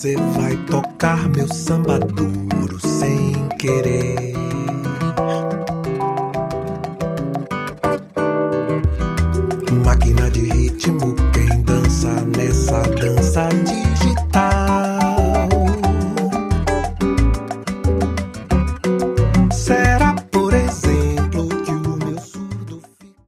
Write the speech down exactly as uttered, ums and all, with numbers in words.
Você vai tocar meu samba duro sem querer.